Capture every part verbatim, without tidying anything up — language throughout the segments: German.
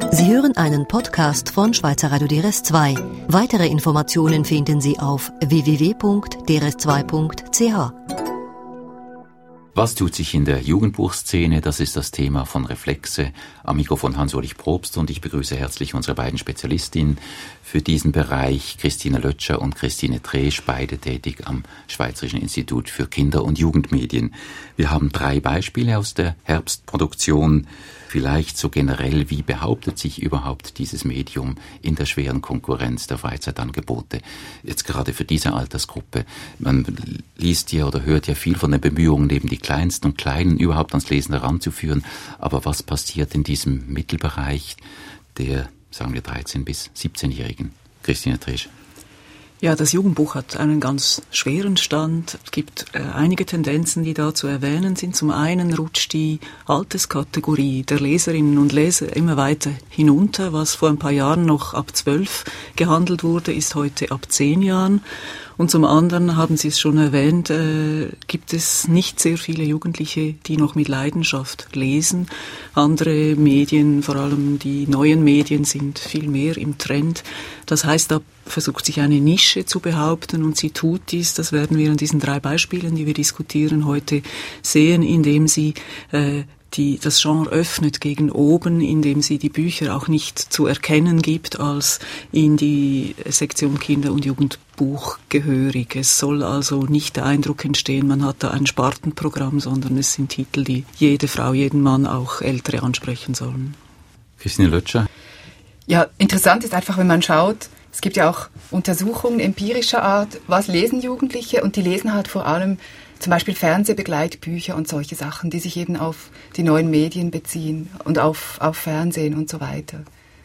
Sie hören einen Podcast von Schweizer Radio D R S zwei. Weitere Informationen finden Sie auf w w w punkt d r s zwei punkt c h. Was tut sich in der Jugendbuchszene? Das ist das Thema von Reflexe. Am Mikrofon Hans-Ulrich Probst und ich begrüße herzlich unsere beiden Spezialistinnen für diesen Bereich, Christine Lötscher und Christine Tresch, beide tätig am Schweizerischen Institut für Kinder- und Jugendmedien. Wir haben drei Beispiele aus der Herbstproduktion. Vielleicht so generell, wie behauptet sich überhaupt dieses Medium in der schweren Konkurrenz der Freizeitangebote? Jetzt gerade für diese Altersgruppe. Man liest ja oder hört ja viel von den Bemühungen, eben die Kleinsten und Kleinen überhaupt ans Lesen heranzuführen. Aber was passiert in diesem Mittelbereich der, sagen wir, dreizehn- bis siebzehnjährigen? Christine Tresch. Ja, das Jugendbuch hat einen ganz schweren Stand. Es gibt äh, einige Tendenzen, die da zu erwähnen sind. Zum einen rutscht die Alterskategorie der Leserinnen und Leser immer weiter hinunter. Was vor ein paar Jahren noch ab zwölf gehandelt wurde, ist heute ab zehn Jahren. Und zum anderen, haben Sie es schon erwähnt, äh, gibt es nicht sehr viele Jugendliche, die noch mit Leidenschaft lesen. Andere Medien, vor allem die neuen Medien, sind viel mehr im Trend. Das heißt, da versucht sich eine Nische zu behaupten und sie tut dies. Das werden wir an diesen drei Beispielen, die wir diskutieren, heute sehen, indem sie äh, die das Genre öffnet gegen oben, indem sie die Bücher auch nicht zu erkennen gibt als in die Sektion Kinder- und Jugendbuch gehörig. Es soll also nicht der Eindruck entstehen, man hat da ein Spartenprogramm, sondern es sind Titel, die jede Frau, jeden Mann, auch Ältere ansprechen sollen. Christine Lötscher. Ja, interessant ist einfach, wenn man schaut, es gibt ja auch Untersuchungen empirischer Art, was lesen Jugendliche, und die lesen halt vor allem zum Beispiel Fernsehbegleitbücher und solche Sachen, die sich eben auf die neuen Medien beziehen und auf, auf Fernsehen und so weiter.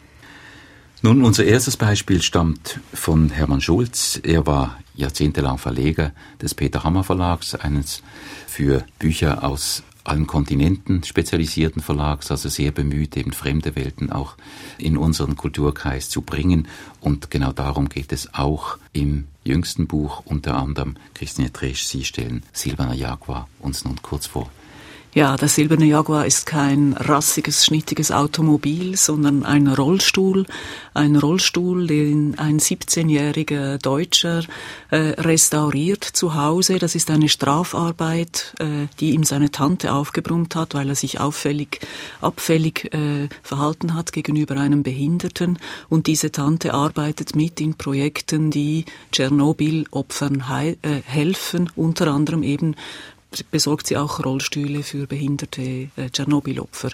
Nun, unser erstes Beispiel stammt von Hermann Schulz. Er war jahrzehntelang Verleger des Peter Hammer Verlags, eines für Bücher aus allen Kontinenten spezialisierten Verlags, also sehr bemüht, eben fremde Welten auch in unseren Kulturkreis zu bringen. Und genau darum geht es auch im jüngsten Buch, unter anderem. Christine Tresch, Sie stellen Silberner Jaguar uns nun kurz vor. Ja, der Silberne Jaguar ist kein rassiges, schnittiges Automobil, sondern ein Rollstuhl. Ein Rollstuhl, den ein siebzehnjähriger Deutscher äh, restauriert zu Hause. Das ist eine Strafarbeit, äh, die ihm seine Tante aufgebrummt hat, weil er sich auffällig, abfällig äh, verhalten hat gegenüber einem Behinderten. Und diese Tante arbeitet mit in Projekten, die Tschernobyl-Opfern hei- äh, helfen, unter anderem eben besorgt sie auch Rollstühle für behinderte äh, Tschernobyl-Opfer.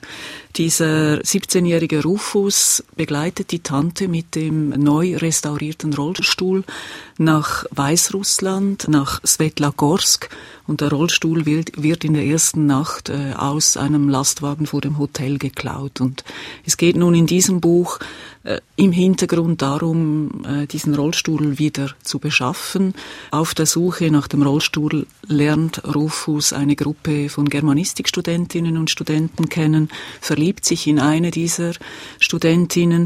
Dieser siebzehnjährige Rufus begleitet die Tante mit dem neu restaurierten Rollstuhl nach Weißrussland, nach Swetlagorsk, und der Rollstuhl wird, wird in der ersten Nacht äh, aus einem Lastwagen vor dem Hotel geklaut. Und es geht nun in diesem Buch äh, im Hintergrund darum, äh, diesen Rollstuhl wieder zu beschaffen. Auf der Suche nach dem Rollstuhl lernt Rufus eine Gruppe von Germanistikstudentinnen und Studenten kennen, verliebt sich in eine dieser Studentinnen.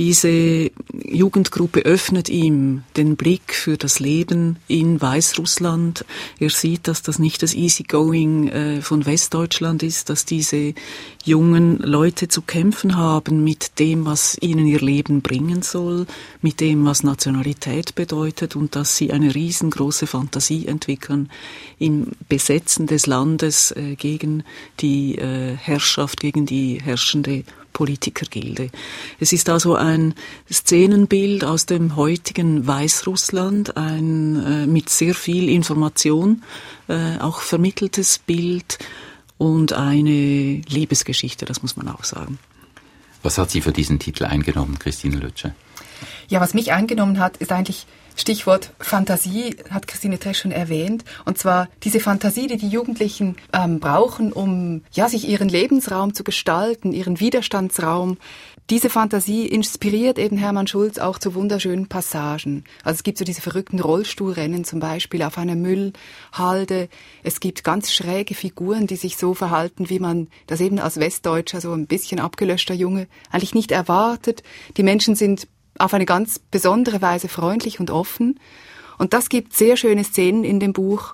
Diese Jugendgruppe öffnet ihm den Blick für das Leben in Weißrussland. Er sieht, dass das nicht das Easygoing äh, von Westdeutschland ist, dass diese jungen Leute zu kämpfen haben mit dem, was ihnen ihr Leben bringen soll, mit dem, was Nationalität bedeutet, und dass sie eine riesengroße Fantasie entwickeln im Besetzen des Landes äh, gegen die äh, Herrschaft, gegen die herrschende Politikergilde. Es ist also ein Szenenbild aus dem heutigen Weißrussland, ein äh, mit sehr viel Information äh, auch vermitteltes Bild und eine Liebesgeschichte, das muss man auch sagen. Was hat Sie für diesen Titel eingenommen, Christine Lötscher? Ja, was mich eingenommen hat, ist eigentlich Stichwort Fantasie, hat Christine Tresch schon erwähnt. Und zwar diese Fantasie, die die Jugendlichen ähm, brauchen, um ja sich ihren Lebensraum zu gestalten, ihren Widerstandsraum. Diese Fantasie inspiriert eben Hermann Schulz auch zu wunderschönen Passagen. Also es gibt so diese verrückten Rollstuhlrennen zum Beispiel auf einer Müllhalde. Es gibt ganz schräge Figuren, die sich so verhalten, wie man das eben als Westdeutscher, so ein bisschen abgelöschter Junge, eigentlich nicht erwartet. Die Menschen sind auf eine ganz besondere Weise freundlich und offen. Und das gibt sehr schöne Szenen in dem Buch.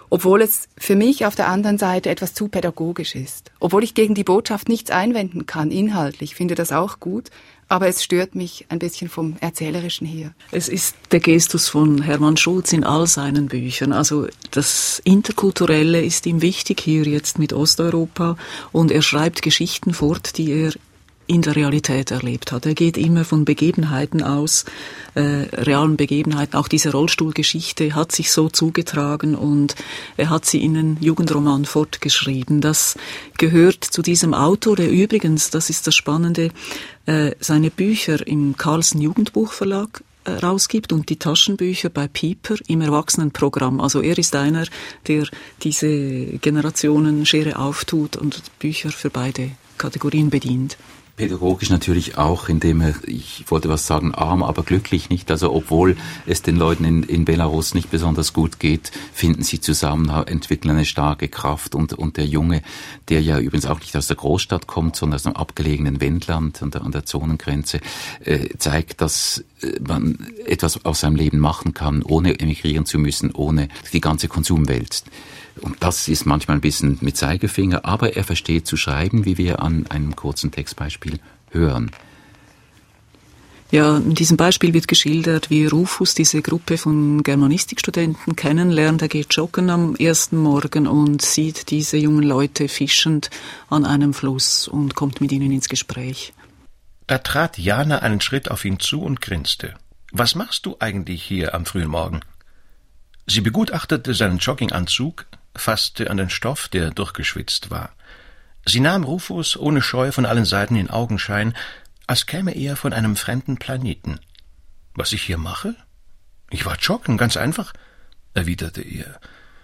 obwohl es für mich auf der anderen Seite etwas zu pädagogisch ist. Obwohl ich gegen die Botschaft nichts einwenden kann, inhaltlich, finde das auch gut, aber es stört mich ein bisschen vom Erzählerischen her. Es ist der Gestus von Hermann Schulz in all seinen Büchern. Also das Interkulturelle ist ihm wichtig, hier jetzt mit Osteuropa, und er schreibt Geschichten fort, die er in der Realität erlebt hat. Er geht immer von Begebenheiten aus, äh, realen Begebenheiten. Auch diese Rollstuhlgeschichte hat sich so zugetragen und er hat sie in einen Jugendroman fortgeschrieben. Das gehört zu diesem Autor, der übrigens, das ist das Spannende, äh, seine Bücher im Carlsen Jugendbuchverlag äh, rausgibt und die Taschenbücher bei Piper im Erwachsenenprogramm. Also er ist einer, der diese Generationenschere auftut und Bücher für beide Kategorien bedient. Pädagogisch natürlich auch, indem er, ich wollte was sagen, arm, aber glücklich, nicht? Also obwohl es den Leuten in, in Belarus nicht besonders gut geht, finden sie zusammen, entwickeln eine starke Kraft. Und, und der Junge, der ja übrigens auch nicht aus der Großstadt kommt, sondern aus einem abgelegenen Wendland an der, an der Zonengrenze, äh, zeigt, dass man etwas aus seinem Leben machen kann, ohne emigrieren zu müssen, ohne die ganze Konsumwelt. Und das ist manchmal ein bisschen mit Zeigefinger, aber er versteht zu schreiben, wie wir an einem kurzen Textbeispiel hören. Ja, in diesem Beispiel wird geschildert, wie Rufus diese Gruppe von Germanistikstudenten kennenlernt. Er geht joggen am ersten Morgen und sieht diese jungen Leute fischend an einem Fluss und kommt mit ihnen ins Gespräch. Da trat Jana einen Schritt auf ihn zu und grinste. »Was machst du eigentlich hier am frühen Morgen?« Sie begutachtete seinen Jogginganzug, fasste an den Stoff, der durchgeschwitzt war. Sie nahm Rufus ohne Scheu von allen Seiten in Augenschein, als käme er von einem fremden Planeten. »Was ich hier mache? Ich war joggen, ganz einfach«, erwiderte er.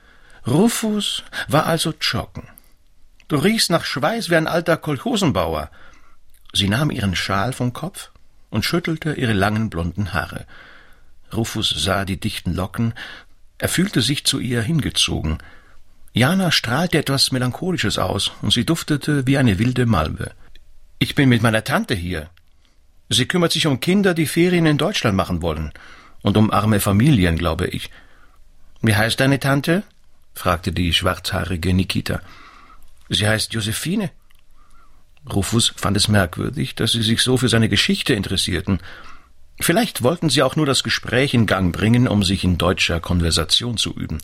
Rufus war also joggen. »Du riechst nach Schweiß wie ein alter Kolchosenbauer.« Sie nahm ihren Schal vom Kopf und schüttelte ihre langen blonden Haare. Rufus sah die dichten Locken, er fühlte sich zu ihr hingezogen. Jana strahlte etwas Melancholisches aus und sie duftete wie eine wilde Malve. »Ich bin mit meiner Tante hier. Sie kümmert sich um Kinder, die Ferien in Deutschland machen wollen. Und um arme Familien, glaube ich.« »Wie heißt deine Tante?« fragte die schwarzhaarige Nikita. »Sie heißt Josephine.« Rufus fand es merkwürdig, dass sie sich so für seine Geschichte interessierten. Vielleicht wollten sie auch nur das Gespräch in Gang bringen, um sich in deutscher Konversation zu üben.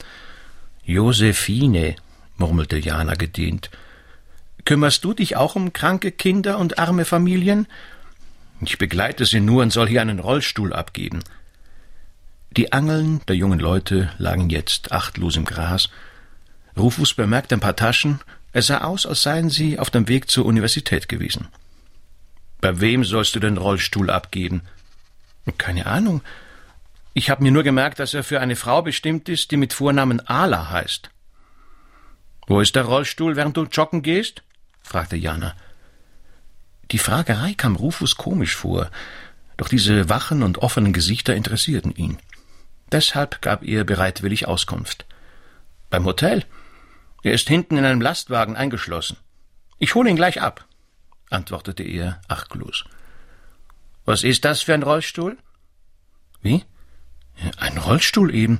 »Josephine«, murmelte Jana gedehnt. »Kümmerst du dich auch um kranke Kinder und arme Familien?« »Ich begleite sie nur und soll hier einen Rollstuhl abgeben.« Die Angeln der jungen Leute lagen jetzt achtlos im Gras. Rufus bemerkte ein paar Taschen. Es sah aus, als seien sie auf dem Weg zur Universität gewesen. »Bei wem sollst du den Rollstuhl abgeben?« »Keine Ahnung. Ich habe mir nur gemerkt, dass er für eine Frau bestimmt ist, die mit Vornamen Ala heißt.« »Wo ist der Rollstuhl, während du joggen gehst?« fragte Jana. Die Fragerei kam Rufus komisch vor, doch diese wachen und offenen Gesichter interessierten ihn. Deshalb gab er bereitwillig Auskunft. »Beim Hotel. Er ist hinten in einem Lastwagen eingeschlossen. Ich hole ihn gleich ab«, antwortete er achtlos. »Was ist das für ein Rollstuhl?« »Wie? Ein Rollstuhl eben.«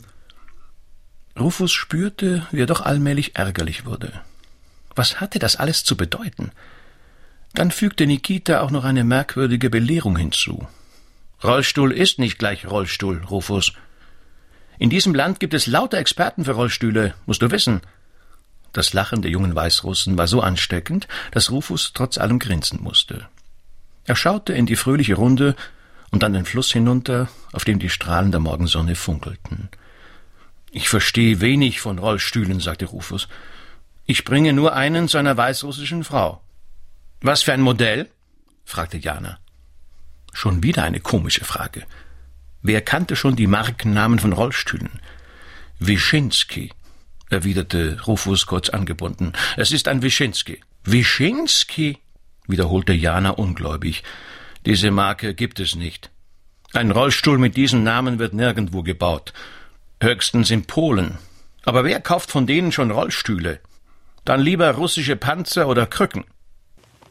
Rufus spürte, wie er doch allmählich ärgerlich wurde. Was hatte das alles zu bedeuten? Dann fügte Nikita auch noch eine merkwürdige Belehrung hinzu. »Rollstuhl ist nicht gleich Rollstuhl, Rufus. In diesem Land gibt es lauter Experten für Rollstühle, musst du wissen.« Das Lachen der jungen Weißrussen war so ansteckend, dass Rufus trotz allem grinsen musste. Er schaute in die fröhliche Runde und dann den Fluss hinunter, auf dem die Strahlen der Morgensonne funkelten. »Ich verstehe wenig von Rollstühlen«, sagte Rufus. »Ich bringe nur einen zu einer weißrussischen Frau.« »Was für ein Modell?« fragte Jana. Schon wieder eine komische Frage. Wer kannte schon die Markennamen von Rollstühlen? »Wyszynski«, erwiderte Rufus kurz angebunden. »Es ist ein Wyszynski.« »Wyszynski«, wiederholte Jana ungläubig. »Diese Marke gibt es nicht. Ein Rollstuhl mit diesem Namen wird nirgendwo gebaut. Höchstens in Polen. Aber wer kauft von denen schon Rollstühle? Dann lieber russische Panzer oder Krücken.«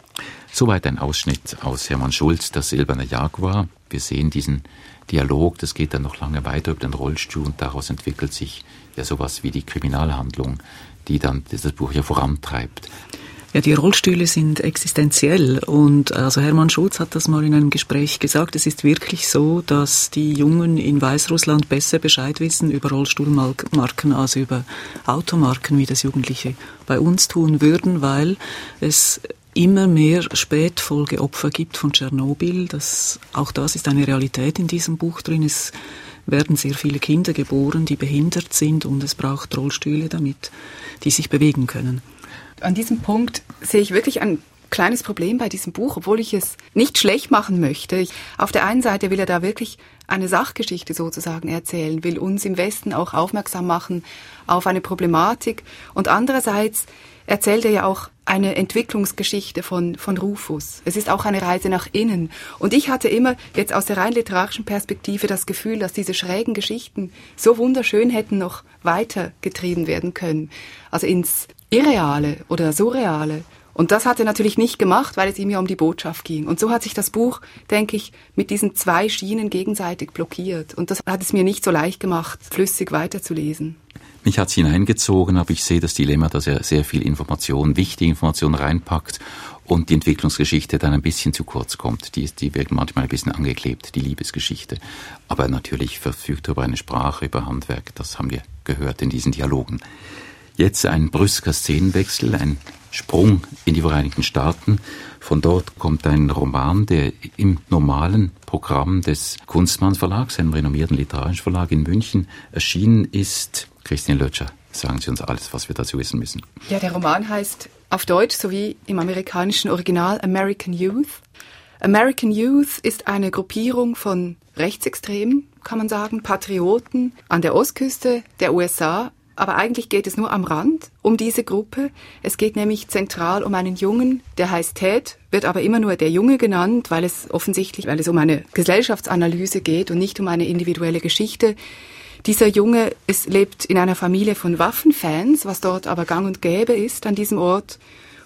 Soweit ein Ausschnitt aus Hermann Schulz, Das silberne Jaguar. Wir sehen diesen Dialog, das geht dann noch lange weiter über den Rollstuhl und daraus entwickelt sich ja sowas wie die Kriminalhandlung, die dann das Buch ja vorantreibt. Ja, die Rollstühle sind existenziell und also Hermann Schulz hat das mal in einem Gespräch gesagt, es ist wirklich so, dass die Jungen in Weißrussland besser Bescheid wissen über Rollstuhlmarken als über Automarken, wie das Jugendliche bei uns tun würden, weil es immer mehr Spätfolgeopfer gibt von Tschernobyl. Das, auch das ist eine Realität in diesem Buch drin. Es werden sehr viele Kinder geboren, die behindert sind und es braucht Rollstühle, damit die sich bewegen können. An diesem Punkt sehe ich wirklich ein kleines Problem bei diesem Buch, obwohl ich es nicht schlecht machen möchte. Ich, auf der einen Seite will er da wirklich eine Sachgeschichte sozusagen erzählen, will uns im Westen auch aufmerksam machen auf eine Problematik. Und andererseits erzählt er ja auch eine Entwicklungsgeschichte von, von Rufus. Es ist auch eine Reise nach innen. Und ich hatte immer jetzt aus der rein literarischen Perspektive das Gefühl, dass diese schrägen Geschichten so wunderschön hätten noch weitergetrieben werden können. Also ins Irreale oder Surreale. Und das hat er natürlich nicht gemacht, weil es ihm ja um die Botschaft ging. Und so hat sich das Buch, denke ich, mit diesen zwei Schienen gegenseitig blockiert. Und das hat es mir nicht so leicht gemacht, flüssig weiterzulesen. Mich hat es hineingezogen, aber ich sehe das Dilemma, dass er sehr viel Information, wichtige Information reinpackt und die Entwicklungsgeschichte dann ein bisschen zu kurz kommt. Die, die wird manchmal ein bisschen angeklebt, die Liebesgeschichte. Aber natürlich verfügt er über eine Sprache, über Handwerk. Das haben wir gehört in diesen Dialogen. Jetzt ein brüsker Szenenwechsel, ein Sprung in die Vereinigten Staaten. Von dort kommt ein Roman, der im normalen Programm des Kunstmanns Verlags, einem renommierten literarischen Verlag in München, erschienen ist. Christine Lötscher, sagen Sie uns alles, was wir dazu wissen müssen. Ja, der Roman heißt auf Deutsch sowie im amerikanischen Original American Youth. American Youth ist eine Gruppierung von Rechtsextremen, kann man sagen, Patrioten an der Ostküste der U S A. Aber eigentlich geht es nur am Rand um diese Gruppe. Es geht nämlich zentral um einen Jungen, der heißt Ted, wird aber immer nur der Junge genannt, weil es offensichtlich, weil es um eine Gesellschaftsanalyse geht und nicht um eine individuelle Geschichte. Dieser Junge ist, lebt in einer Familie von Waffenfans, was dort aber gang und gäbe ist an diesem Ort.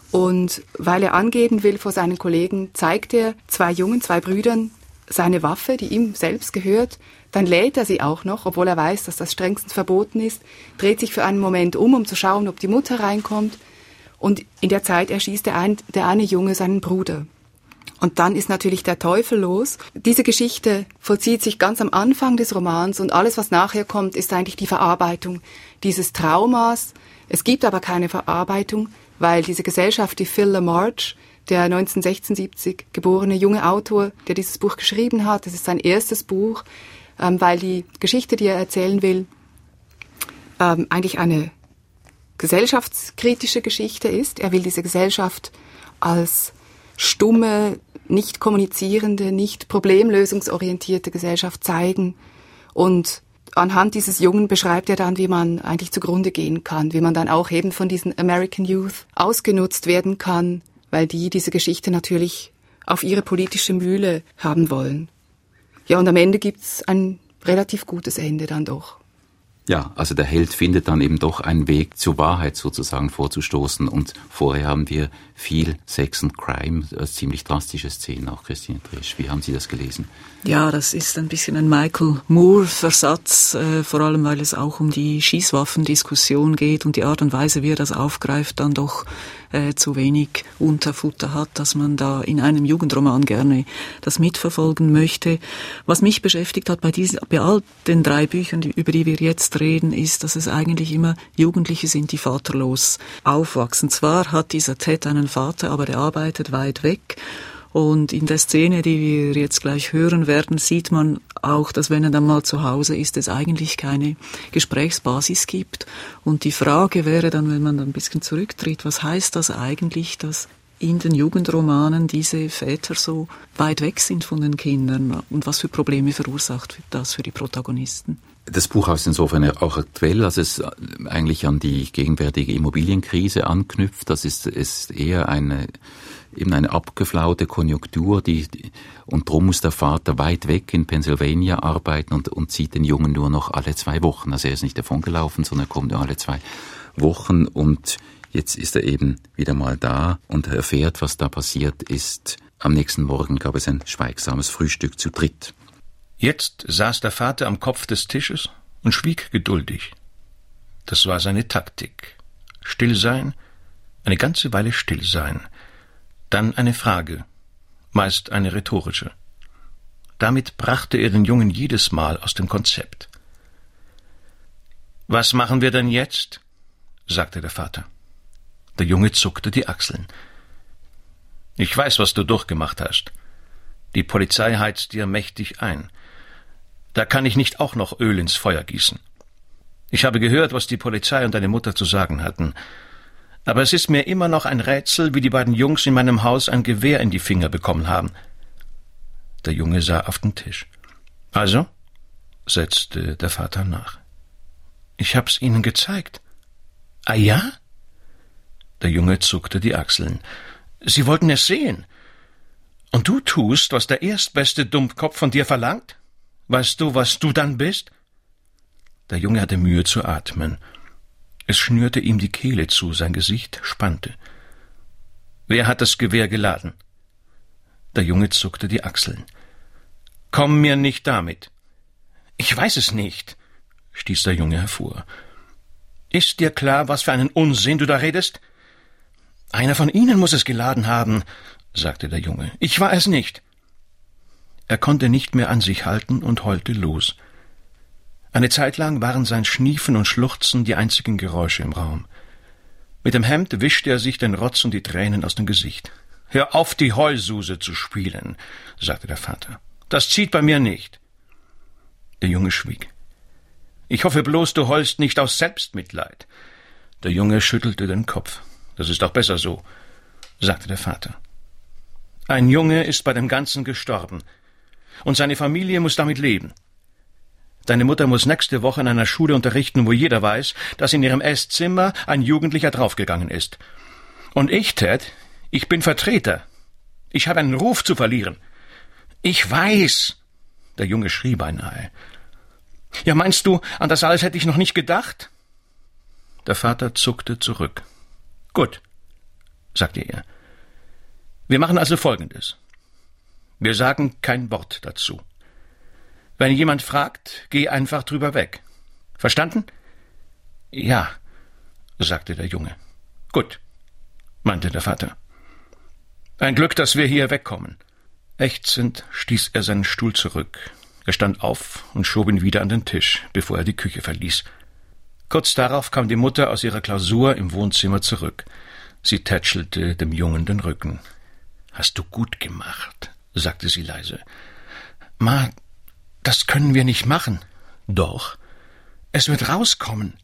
Und weil er angeben will vor seinen Kollegen, zeigt er zwei Jungen, zwei Brüdern, seine Waffe, die ihm selbst gehört. Dann lädt er sie auch noch, obwohl er weiß, dass das strengstens verboten ist, dreht sich für einen Moment um, um zu schauen, ob die Mutter reinkommt. Und in der Zeit erschießt der, ein, der eine Junge seinen Bruder. Und dann ist natürlich der Teufel los. Diese Geschichte vollzieht sich ganz am Anfang des Romans und alles, was nachher kommt, ist eigentlich die Verarbeitung dieses Traumas. Es gibt aber keine Verarbeitung, weil diese Gesellschaft, die Phil LaMarche, der neunzehnhundertsechsundsiebzig geborene junge Autor, der dieses Buch geschrieben hat, das ist sein erstes Buch, ähm, weil die Geschichte, die er erzählen will, ähm, eigentlich eine gesellschaftskritische Geschichte ist. Er will diese Gesellschaft als stumme, nicht kommunizierende, nicht problemlösungsorientierte Gesellschaft zeigen. Und anhand dieses Jungen beschreibt er dann, wie man eigentlich zugrunde gehen kann, wie man dann auch eben von diesen American Youth ausgenutzt werden kann, weil die diese Geschichte natürlich auf ihre politische Mühle haben wollen. Ja, und am Ende gibt's ein relativ gutes Ende dann doch. Ja, also der Held findet dann eben doch einen Weg zur Wahrheit sozusagen vorzustoßen und vorher haben wir viel Sex und Crime, ziemlich drastische Szenen, auch Christine Trisch. Wie haben Sie das gelesen? Ja, das ist ein bisschen ein Michael Moore-Versatz, äh, vor allem weil es auch um die Schießwaffendiskussion geht und die Art und Weise, wie er das aufgreift, dann doch äh, zu wenig Unterfutter hat, dass man da in einem Jugendroman gerne das mitverfolgen möchte. Was mich beschäftigt hat bei, diesen, bei all den drei Büchern, die, über die wir jetzt reden, ist, dass es eigentlich immer Jugendliche sind, die vaterlos aufwachsen. Zwar hat dieser Ted einen Vater, aber der arbeitet weit weg. Und in der Szene, die wir jetzt gleich hören werden, sieht man auch, dass wenn er dann mal zu Hause ist, es eigentlich keine Gesprächsbasis gibt. Und die Frage wäre dann, wenn man dann ein bisschen zurücktritt, was heißt das eigentlich, dass in den Jugendromanen diese Väter so weit weg sind von den Kindern? Und was für Probleme verursacht das für die Protagonisten? Das Buch ist insofern auch aktuell, als es eigentlich an die gegenwärtige Immobilienkrise anknüpft. Das ist, ist eher eine, eben eine abgeflaute Konjunktur, die, und darum muss der Vater weit weg in Pennsylvania arbeiten und, und sieht den Jungen nur noch alle zwei Wochen. Also er ist nicht davongelaufen, sondern er kommt nur alle zwei Wochen und Jetzt ist er eben wieder mal da und er erfährt, was da passiert ist. Am nächsten Morgen gab es ein schweigsames Frühstück zu dritt. Jetzt saß der Vater am Kopf des Tisches und schwieg geduldig. Das war seine Taktik. Still sein, eine ganze Weile still sein. Dann eine Frage, meist eine rhetorische. Damit brachte er den Jungen jedes Mal aus dem Konzept. »Was machen wir denn jetzt?« sagte der Vater. Der Junge zuckte die Achseln. »Ich weiß, was du durchgemacht hast. Die Polizei heizt dir mächtig ein. Da kann ich nicht auch noch Öl ins Feuer gießen. Ich habe gehört, was die Polizei und deine Mutter zu sagen hatten. Aber es ist mir immer noch ein Rätsel, wie die beiden Jungs in meinem Haus ein Gewehr in die Finger bekommen haben.« Der Junge sah auf den Tisch. »Also?« setzte der Vater nach. »Ich hab's ihnen gezeigt.« »Ah ja?« Der Junge zuckte die Achseln. »Sie wollten es sehen. Und du tust, was der erstbeste Dummkopf von dir verlangt? Weißt du, was du dann bist?« Der Junge hatte Mühe zu atmen. Es schnürte ihm die Kehle zu, sein Gesicht spannte. »Wer hat das Gewehr geladen?« Der Junge zuckte die Achseln. »Komm mir nicht damit.« »Ich weiß es nicht«, stieß der Junge hervor. »Ist dir klar, was für einen Unsinn du da redest?« »Einer von Ihnen muss es geladen haben«, sagte der Junge. »Ich war es nicht.« Er konnte nicht mehr an sich halten und heulte los. Eine Zeit lang waren sein Schniefen und Schluchzen die einzigen Geräusche im Raum. Mit dem Hemd wischte er sich den Rotz und die Tränen aus dem Gesicht. »Hör auf, die Heulsuse zu spielen«, sagte der Vater. »Das zieht bei mir nicht.« Der Junge schwieg. »Ich hoffe bloß, du heulst nicht aus Selbstmitleid.« Der Junge schüttelte den Kopf. »Das ist auch besser so«, sagte der Vater. »Ein Junge ist bei dem Ganzen gestorben. Und seine Familie muss damit leben. Deine Mutter muss nächste Woche in einer Schule unterrichten, wo jeder weiß, dass in ihrem Esszimmer ein Jugendlicher draufgegangen ist. Und ich, Ted, ich bin Vertreter. Ich habe einen Ruf zu verlieren.« »Ich weiß«, der Junge schrie beinahe. »Ja, meinst du, an das alles hätte ich noch nicht gedacht?« Der Vater zuckte zurück. »Gut«, sagte er. »Wir machen also Folgendes. Wir sagen kein Wort dazu. Wenn jemand fragt, geh einfach drüber weg. Verstanden?« »Ja«, sagte der Junge. »Gut«, meinte der Vater. »Ein Glück, dass wir hier wegkommen.« Ächzend stieß er seinen Stuhl zurück. Er stand auf und schob ihn wieder an den Tisch, bevor er die Küche verließ. Kurz darauf kam die Mutter aus ihrer Klausur im Wohnzimmer zurück. Sie tätschelte dem Jungen den Rücken. »Hast du gut gemacht«, sagte sie leise. »Ma, das können wir nicht machen.« »Doch. Es wird rauskommen.«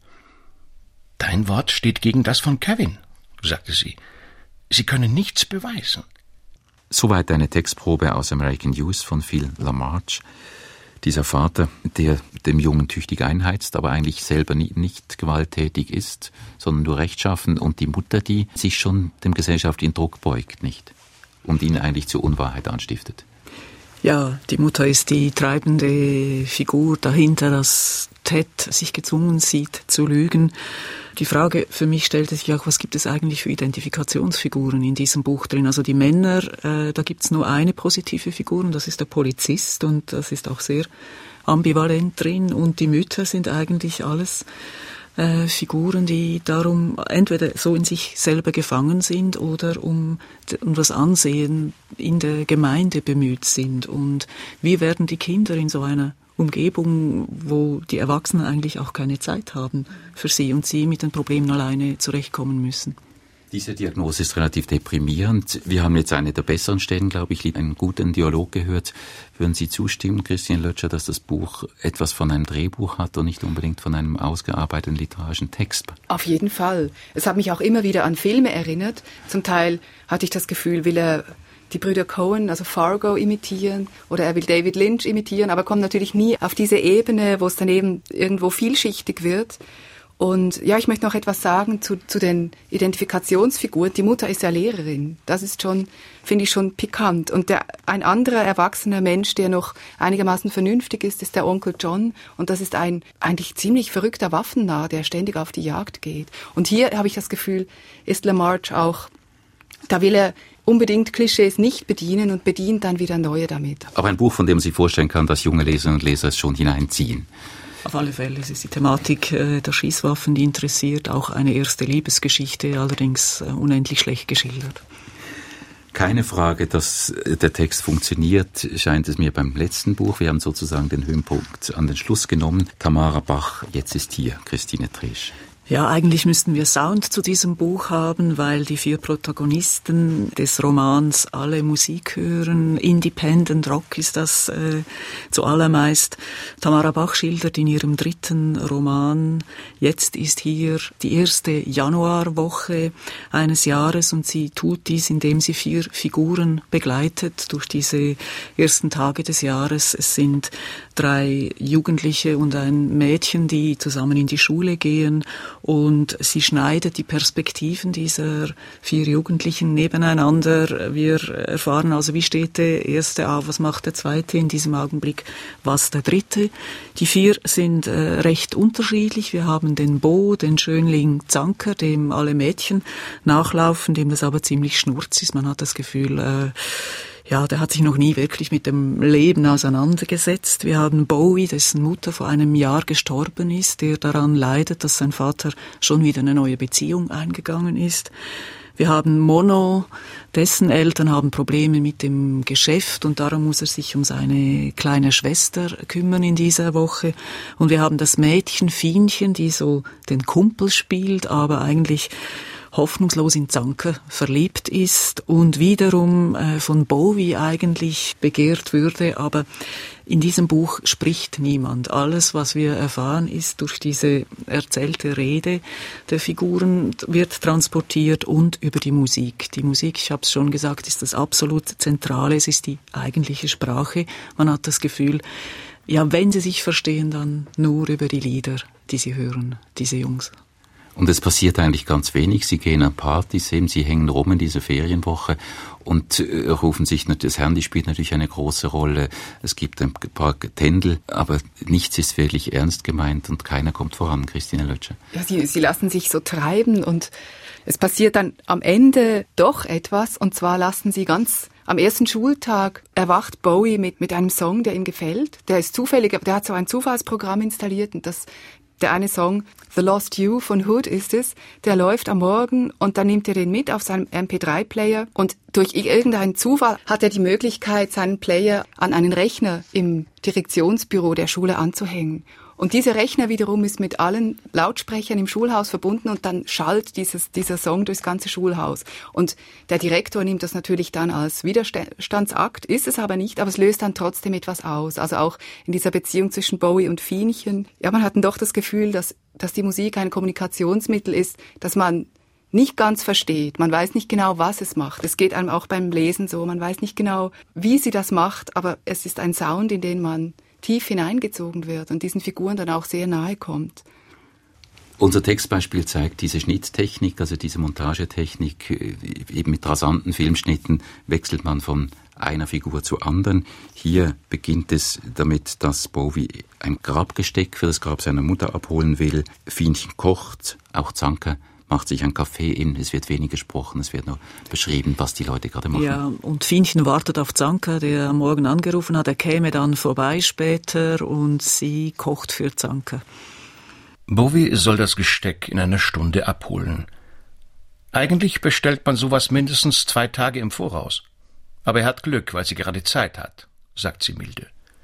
»Dein Wort steht gegen das von Kevin«, sagte sie. »Sie können nichts beweisen.« Soweit eine Textprobe aus American Youth von Phil LaMarche. Dieser Vater, der dem Jungen tüchtig einheizt, aber eigentlich selber nie, nicht gewalttätig ist, sondern nur rechtschaffen, und die Mutter, die sich schon dem gesellschaftlichen Druck beugt, nicht? Und ihn eigentlich zur Unwahrheit anstiftet. Ja, die Mutter ist die treibende Figur dahinter, dass Ted sich gezwungen sieht zu lügen. Die Frage für mich stellte sich auch, was gibt es eigentlich für Identifikationsfiguren in diesem Buch drin? Also die Männer, äh, da gibt es nur eine positive Figur und das ist der Polizist und das ist auch sehr ambivalent drin. Und die Mütter sind eigentlich alles äh, Figuren, die darum entweder so in sich selber gefangen sind oder um, um das Ansehen in der Gemeinde bemüht sind. Und wie werden die Kinder in so einer Umgebung, wo die Erwachsenen eigentlich auch keine Zeit haben für sie und sie mit den Problemen alleine zurechtkommen müssen. Diese Diagnose ist relativ deprimierend. Wir haben jetzt eine der besseren Stellen, glaube ich, einen guten Dialog gehört. Würden Sie zustimmen, Christian Lötscher, dass das Buch etwas von einem Drehbuch hat und nicht unbedingt von einem ausgearbeiteten literarischen Text? Auf jeden Fall. Es hat mich auch immer wieder an Filme erinnert. Zum Teil hatte ich das Gefühl, will er die Brüder Coen, also Fargo, imitieren oder er will David Lynch imitieren, aber kommt natürlich nie auf diese Ebene, wo es dann eben irgendwo vielschichtig wird. Und ja, ich möchte noch etwas sagen zu, zu den Identifikationsfiguren. Die Mutter ist ja Lehrerin. Das ist schon, finde ich, schon pikant. Und der, ein anderer erwachsener Mensch, der noch einigermaßen vernünftig ist, ist der Onkel John. Und das ist ein eigentlich ziemlich verrückter Waffennarr, der ständig auf die Jagd geht. Und hier habe ich das Gefühl, ist LaMarche auch, da will er unbedingt Klischees nicht bedienen und bedient dann wieder neue damit. Aber ein Buch, von dem man sich vorstellen kann, dass junge Leserinnen und Leser es schon hineinziehen. Auf alle Fälle, es ist die Thematik äh, der Schießwaffen, die interessiert, auch eine erste Liebesgeschichte, allerdings äh, unendlich schlecht geschildert. Keine Frage, dass der Text funktioniert, scheint es mir beim letzten Buch. Wir haben sozusagen den Höhepunkt an den Schluss genommen. Tamara Bach, jetzt ist hier Christine Tresch. Ja, eigentlich müssten wir Sound zu diesem Buch haben, weil die vier Protagonisten des Romans alle Musik hören. Independent Rock ist das äh, zuallermeist. Tamara Bach schildert in ihrem dritten Roman, jetzt ist hier die erste Januarwoche eines Jahres und sie tut dies, indem sie vier Figuren begleitet durch diese ersten Tage des Jahres. Es sind drei Jugendliche und ein Mädchen, die zusammen in die Schule gehen. Und sie schneidet die Perspektiven dieser vier Jugendlichen nebeneinander. Wir erfahren also, wie steht der Erste auf, was macht der Zweite in diesem Augenblick, was der Dritte. Die vier sind äh, recht unterschiedlich. Wir haben den Bo, den Schönling Zanker, dem alle Mädchen nachlaufen, dem das aber ziemlich schnurz ist. Man hat das Gefühl, äh, ja, der hat sich noch nie wirklich mit dem Leben auseinandergesetzt. Wir haben Bowie, dessen Mutter vor einem Jahr gestorben ist, der daran leidet, dass sein Vater schon wieder eine neue Beziehung eingegangen ist. Wir haben Mono, dessen Eltern haben Probleme mit dem Geschäft und darum muss er sich um seine kleine Schwester kümmern in dieser Woche. Und wir haben das Mädchen Fienchen, die so den Kumpel spielt, aber eigentlich hoffnungslos in Zanker verliebt ist und wiederum äh, von Bowie eigentlich begehrt würde, aber in diesem Buch spricht niemand. Alles, was wir erfahren, ist durch diese erzählte Rede der Figuren, wird transportiert und über die Musik. Die Musik, ich habe es schon gesagt, ist das absolut Zentrale, es ist die eigentliche Sprache. Man hat das Gefühl, ja, wenn sie sich verstehen, dann nur über die Lieder, die sie hören, diese Jungs. Und es passiert eigentlich ganz wenig. Sie gehen an Partys, eben, sie hängen rum in dieser Ferienwoche und äh, rufen sich, das Handy spielt natürlich eine große Rolle. Es gibt ein paar Tändel, aber nichts ist wirklich ernst gemeint und keiner kommt voran. Christine Lötscher. Ja, sie, sie lassen sich so treiben und es passiert dann am Ende doch etwas und zwar lassen sie ganz am ersten Schultag erwacht Bowie mit, mit einem Song, der ihm gefällt. Der ist zufällig, aber der hat so ein Zufallsprogramm installiert und das Der eine Song, The Lost You von Hood ist es, der läuft am Morgen und dann nimmt er den mit auf seinem M P drei Player und durch irgendeinen Zufall hat er die Möglichkeit, seinen Player an einen Rechner im Direktionsbüro der Schule anzuhängen. Und dieser Rechner wiederum ist mit allen Lautsprechern im Schulhaus verbunden und dann schallt dieses, dieser Song durchs ganze Schulhaus. Und der Direktor nimmt das natürlich dann als Widerstandsakt, ist es aber nicht, aber es löst dann trotzdem etwas aus. Also auch in dieser Beziehung zwischen Bowie und Fienchen. Ja, man hat dann doch das Gefühl, dass, dass die Musik ein Kommunikationsmittel ist, das man nicht ganz versteht. Man weiß nicht genau, was es macht. Es geht einem auch beim Lesen so. Man weiß nicht genau, wie sie das macht, aber es ist ein Sound, in den man tief hineingezogen wird und diesen Figuren dann auch sehr nahe kommt. Unser Textbeispiel zeigt diese Schnitttechnik, also diese Montagetechnik, eben mit rasanten Filmschnitten wechselt man von einer Figur zur anderen. Hier beginnt es damit, dass Bowie ein Grabgesteck für das Grab seiner Mutter abholen will. Fienchen kocht, auch Zanker macht sich ein Kaffee in, es wird wenig gesprochen, es wird nur beschrieben, was die Leute gerade machen. Ja, und Fienchen wartet auf Zanker, der am Morgen angerufen hat, er käme dann vorbei später und sie kocht für Zanker. Bowie soll das Gesteck in einer Stunde abholen. Eigentlich bestellt man sowas mindestens zwei Tage im Voraus. Aber er hat Glück, weil sie gerade Zeit hat, sagt sie milde.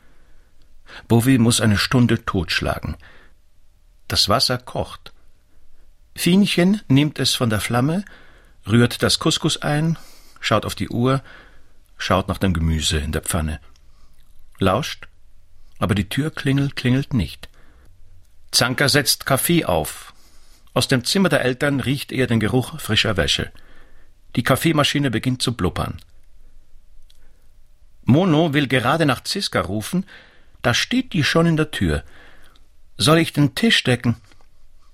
Bowie muss eine Stunde totschlagen. Das Wasser kocht. Fienchen nimmt es von der Flamme, rührt das Couscous ein, schaut auf die Uhr, schaut nach dem Gemüse in der Pfanne. Lauscht, aber die Türklingel klingelt nicht. Zanker setzt Kaffee auf. Aus dem Zimmer der Eltern riecht er den Geruch frischer Wäsche. Die Kaffeemaschine beginnt zu blubbern. Mono will gerade nach Ziska rufen, da steht die schon in der Tür. Soll ich den Tisch decken?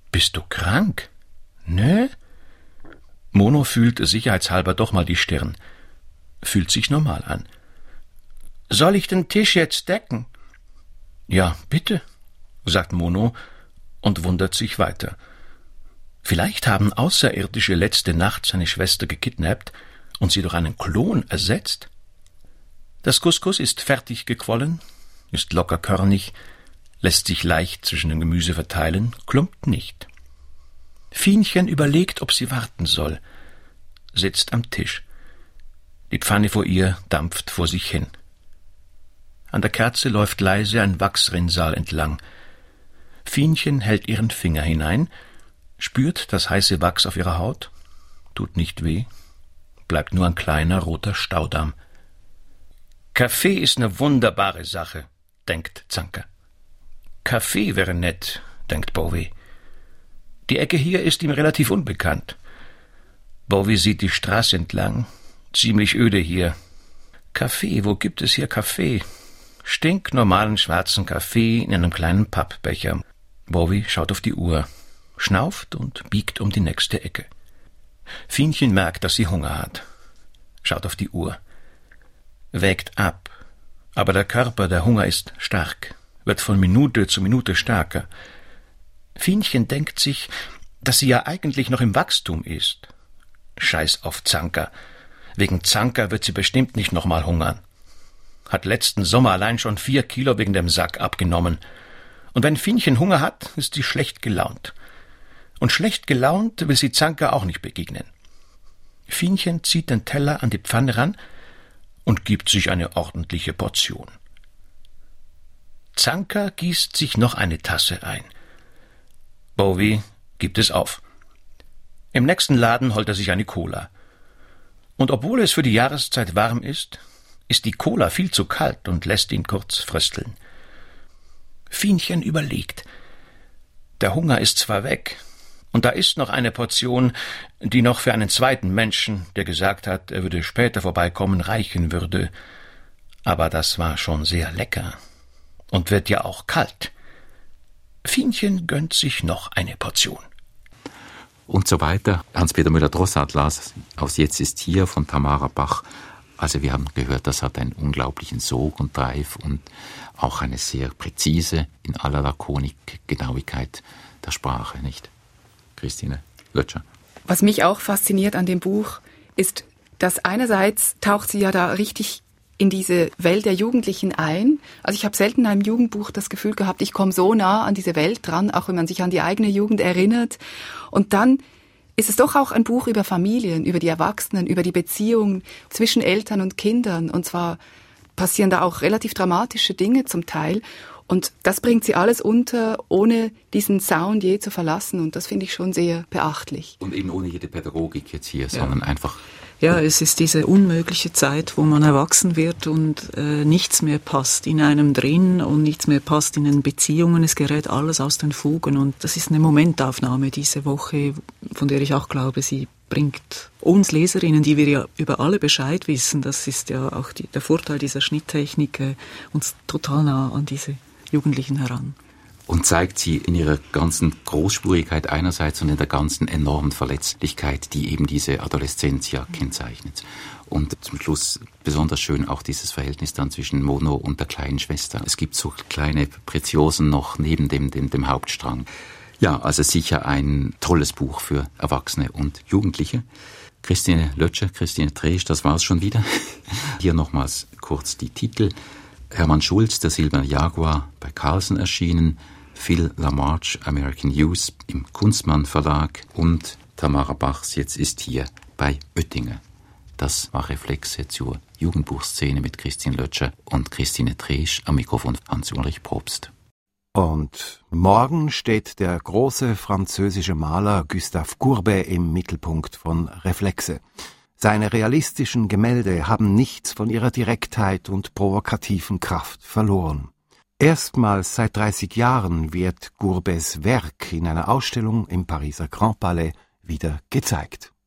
Bist du krank? Nö? Mono fühlt sicherheitshalber doch mal die Stirn. Fühlt sich normal an. Soll ich den Tisch jetzt decken? Ja, bitte, sagt Mono und wundert sich weiter. Vielleicht haben Außerirdische letzte Nacht seine Schwester gekidnappt und sie durch einen Klon ersetzt? Das Couscous ist fertig gequollen, ist locker körnig, lässt sich leicht zwischen dem Gemüse verteilen, klumpt nicht. Fienchen überlegt, ob sie warten soll, sitzt am Tisch. Die Pfanne vor ihr dampft vor sich hin. An der Kerze läuft leise ein Wachsrinnsal entlang. Fienchen hält ihren Finger hinein, spürt das heiße Wachs auf ihrer Haut, tut nicht weh, bleibt nur ein kleiner roter Staudamm. Kaffee ist eine wunderbare Sache, denkt Zanker. Kaffee wäre nett, denkt Bowie. Die Ecke hier ist ihm relativ unbekannt. Bowie sieht die Straße entlang. Ziemlich öde hier. Kaffee, wo gibt es hier Kaffee? Stinknormalen schwarzen Kaffee in einem kleinen Pappbecher. Bowie schaut auf die Uhr, schnauft und biegt um die nächste Ecke. Fienchen merkt, dass sie Hunger hat. Schaut auf die Uhr. Wägt ab. Aber der Körper, der Hunger ist stark, wird von Minute zu Minute stärker. Fienchen denkt sich, dass sie ja eigentlich noch im Wachstum ist. Scheiß auf Zanker. Wegen Zanker wird sie bestimmt nicht nochmal hungern. Hat letzten Sommer allein schon vier Kilo wegen dem Sack abgenommen. Und wenn Fienchen Hunger hat, ist sie schlecht gelaunt. Und schlecht gelaunt will sie Zanker auch nicht begegnen. Fienchen zieht den Teller an die Pfanne ran und gibt sich eine ordentliche Portion. Zanker gießt sich noch eine Tasse ein. Bowie gibt es auf. Im nächsten Laden holt er sich eine Cola. Und obwohl es für die Jahreszeit warm ist, ist die Cola viel zu kalt und lässt ihn kurz frösteln. Fienchen überlegt. Der Hunger ist zwar weg, und da ist noch eine Portion, die noch für einen zweiten Menschen, der gesagt hat, er würde später vorbeikommen, reichen würde. Aber das war schon sehr lecker und wird ja auch kalt. Fienchen gönnt sich noch eine Portion. Und so weiter. Hans-Peter Müller-Drossart las aus Jetzt ist hier von Tamara Bach. Also wir haben gehört, das hat einen unglaublichen Sog und Drive und auch eine sehr präzise, in aller Lakonik, Genauigkeit der Sprache, nicht? Christine Lötscher. Was mich auch fasziniert an dem Buch, ist, dass einerseits taucht sie ja da richtig in diese Welt der Jugendlichen ein. Also ich habe selten in einem Jugendbuch das Gefühl gehabt, ich komme so nah an diese Welt dran, auch wenn man sich an die eigene Jugend erinnert. Und dann ist es doch auch ein Buch über Familien, über die Erwachsenen, über die Beziehung zwischen Eltern und Kindern. Und zwar passieren da auch relativ dramatische Dinge zum Teil. Und das bringt sie alles unter, ohne diesen Sound je zu verlassen. Und das finde ich schon sehr beachtlich. Und eben ohne jede Pädagogik jetzt hier, ja. sondern einfach... Ja, es ist diese unmögliche Zeit, wo man erwachsen wird und äh, nichts mehr passt in einem drin und nichts mehr passt in den Beziehungen. Es gerät alles aus den Fugen und das ist eine Momentaufnahme diese Woche, von der ich auch glaube, sie bringt uns Leserinnen, die wir ja über alle Bescheid wissen, das ist ja auch die, der Vorteil dieser Schnitttechnik, äh, uns total nah an diese Jugendlichen heran. Und zeigt sie in ihrer ganzen Großspurigkeit einerseits und in der ganzen enormen Verletzlichkeit, die eben diese Adoleszenz ja kennzeichnet. Und zum Schluss besonders schön auch dieses Verhältnis dann zwischen Mono und der kleinen Schwester. Es gibt so kleine Preziosen noch neben dem, dem, dem Hauptstrang. Ja, also sicher ein tolles Buch für Erwachsene und Jugendliche. Christine Lötscher, Christine Tresch, das war's schon wieder. Hier nochmals kurz die Titel. Hermann Schulz, Der silberne Jaguar, bei Carlsen erschienen. Phil LaMarche, American Youth im Kunstmann Verlag und Tamara Bachs Jetzt ist hier bei Oettinger. Das war Reflexe zur Jugendbuchszene mit Christine Lötscher und Christine Tresch am Mikrofon Hans-Ulrich Probst. Und morgen steht der große französische Maler Gustave Courbet im Mittelpunkt von Reflexe. Seine realistischen Gemälde haben nichts von ihrer Direktheit und provokativen Kraft verloren. Erstmals seit dreißig Jahren wird Courbets Werk in einer Ausstellung im Pariser Grand Palais wieder gezeigt.